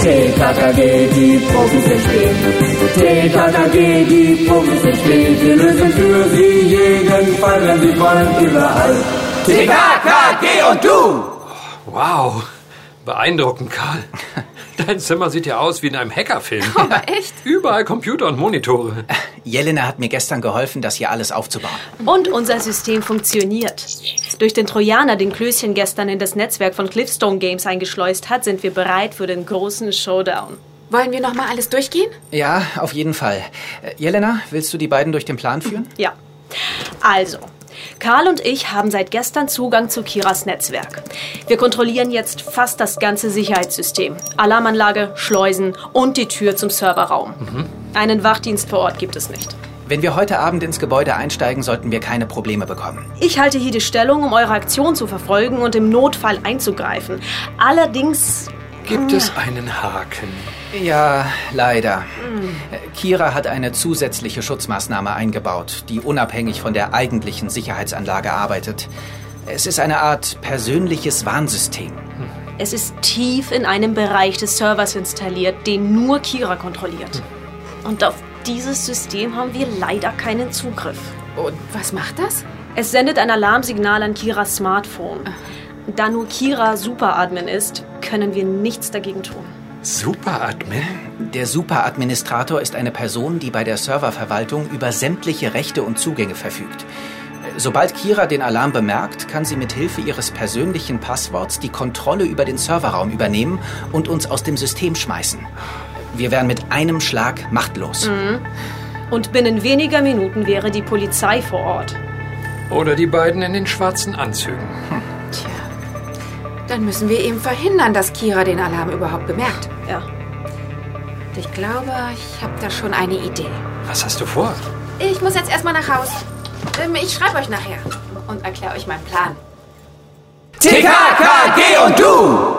TKKG, die Profis sind spät. TKKG, die Profis sind spät. Wir lösen für sie jeden Fall, wenn sie wollen, überall. TKKG und du! Wow, beeindruckend, Karl. Dein Zimmer sieht ja aus wie in einem Hackerfilm. Aber echt? Überall Computer und Monitore. Jelena hat mir gestern geholfen, das hier alles aufzubauen. Und unser System funktioniert. Durch den Trojaner, den Klößchen gestern in das Netzwerk von Cliffstone Games eingeschleust hat, sind wir bereit für den großen Showdown. Wollen wir nochmal alles durchgehen? Ja, auf jeden Fall. Jelena, willst du die beiden durch den Plan führen? Ja. Also, Karl und ich haben seit gestern Zugang zu Kiras Netzwerk. Wir kontrollieren jetzt fast das ganze Sicherheitssystem. Alarmanlage, Schleusen und die Tür zum Serverraum. Einen Wachdienst vor Ort gibt es nicht. Wenn wir heute Abend ins Gebäude einsteigen, sollten wir keine Probleme bekommen. Ich halte hier die Stellung, um eure Aktion zu verfolgen und im Notfall einzugreifen. Allerdings... Gibt es einen Haken? Ja, leider. Kira hat eine zusätzliche Schutzmaßnahme eingebaut, die unabhängig von der eigentlichen Sicherheitsanlage arbeitet. Es ist eine Art persönliches Warnsystem. Es ist tief in einem Bereich des Servers installiert, den nur Kira kontrolliert. Und auf dieses System haben wir leider keinen Zugriff. Und was macht das? Es sendet ein Alarmsignal an Kiras Smartphone. Da nur Kira Superadmin ist, können wir nichts dagegen tun. Superadmin? Der Superadministrator ist eine Person, die bei der Serververwaltung über sämtliche Rechte und Zugänge verfügt. Sobald Kira den Alarm bemerkt, kann sie mit Hilfe ihres persönlichen Passworts die Kontrolle über den Serverraum übernehmen und uns aus dem System schmeißen. Wir wären mit einem Schlag machtlos. Und binnen weniger Minuten wäre die Polizei vor Ort. Oder die beiden in den schwarzen Anzügen. Tja, dann müssen wir eben verhindern, dass Kira den Alarm überhaupt bemerkt. Ja. Ich glaube, ich habe da schon eine Idee. Was hast du vor? Ich muss jetzt erstmal nach Haus. Ich schreibe euch nachher und erkläre euch meinen Plan. TKKG und du!